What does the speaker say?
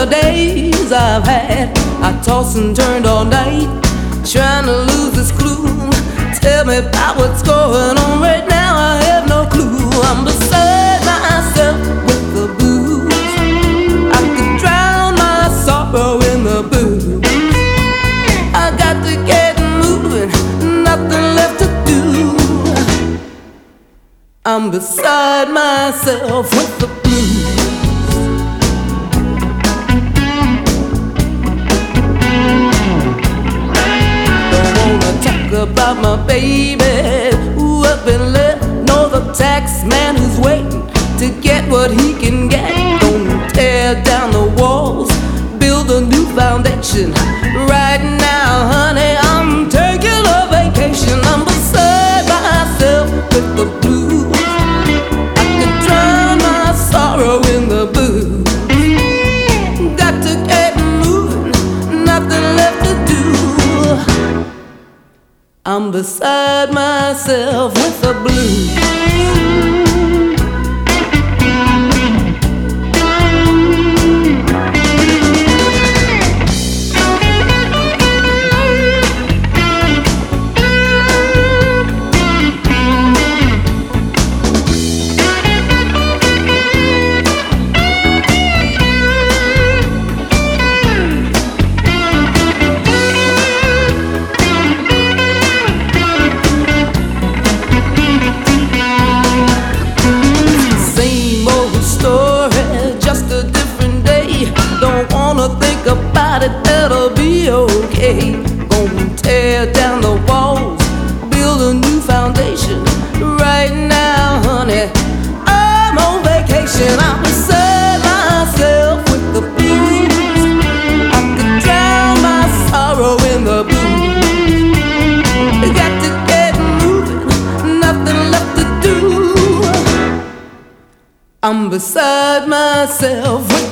the days I've had. I tossed and turned all night, trying to lose this clue. Tell me about what's going on right now, I have no clue. I'm beside myself with the blues. I could drown my sorrow in the booze. I got to get moving, nothing left to do. I'm beside myself with the blues. About my baby who up and left, nor the tax man who's waiting to get what he can get. Gonna tear down the walls, build a new foundation. Right now, honey, I'm taking a vacation. I'm beside myself with the blues. I can drown my sorrow in the booze. Got to get moving, nothing left to do. I'm beside myself with the blues. About it, that'll be okay. Gonna tear down the walls, build a new foundation. Right now, honey, I'm on vacation. I'm beside myself with the blues. I could drown my sorrow in the booze. Got to get moving, nothing left to do. I'm beside myself with